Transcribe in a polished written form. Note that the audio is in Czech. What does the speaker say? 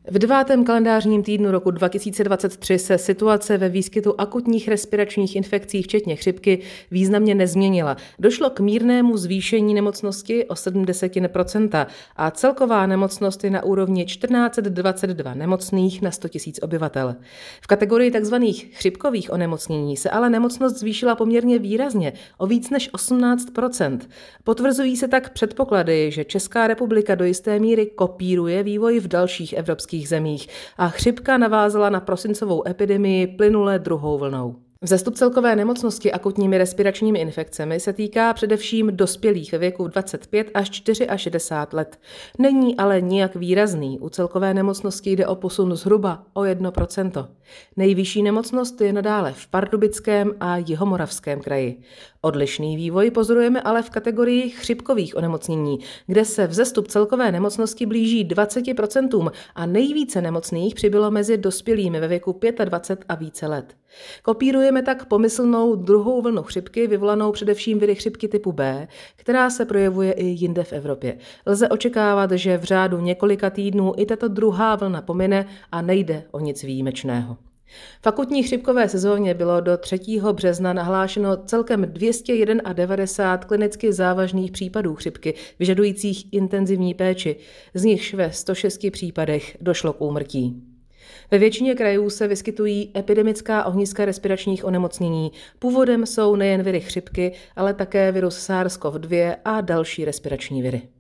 V 9. kalendářním týdnu roku 2023 se situace ve výskytu akutních respiračních infekcí, včetně chřipky, významně nezměnila. Došlo k mírnému zvýšení nemocnosti o 0,7% a celková nemocnost je na úrovni 1422 nemocných na 100 000 obyvatel. V kategorii tzv. Chřipkových onemocnění se ale nemocnost zvýšila poměrně výrazně, o víc než 18%. Potvrzují se tak předpoklady, že Česká republika do jisté míry kopíruje vývoj v dalších evropských zemích a chřipka navázala na prosincovou epidemii plynule druhou vlnou. Vzestup celkové nemocnosti akutními respiračními infekcemi se týká především dospělých ve věku 25 až 64 let. Není ale nijak výrazný. U celkové nemocnosti jde o posun zhruba o 1%. Nejvyšší nemocnost je nadále v Pardubickém a Jihomoravském kraji. Odlišný vývoj pozorujeme ale v kategorii chřipkových onemocnění, kde se vzestup celkové nemocnosti blíží 20% a nejvíce nemocných přibylo mezi dospělými ve věku 25 a více let. Kopírujeme tak pomyslnou druhou vlnu chřipky, vyvolanou především viry chřipky typu B, která se projevuje i jinde v Evropě. Lze očekávat, že v řádu několika týdnů i tato druhá vlna pomine a nejde o nic výjimečného. V akutní chřipkové sezóně bylo do 3. března nahlášeno celkem 291 klinicky závažných případů chřipky, vyžadujících intenzivní péči, z nichž ve 106 případech došlo k úmrtí. Ve většině krajů se vyskytují epidemická ohniska respiračních onemocnění. Původem jsou nejen viry chřipky, ale také virus SARS-CoV-2 a další respirační viry.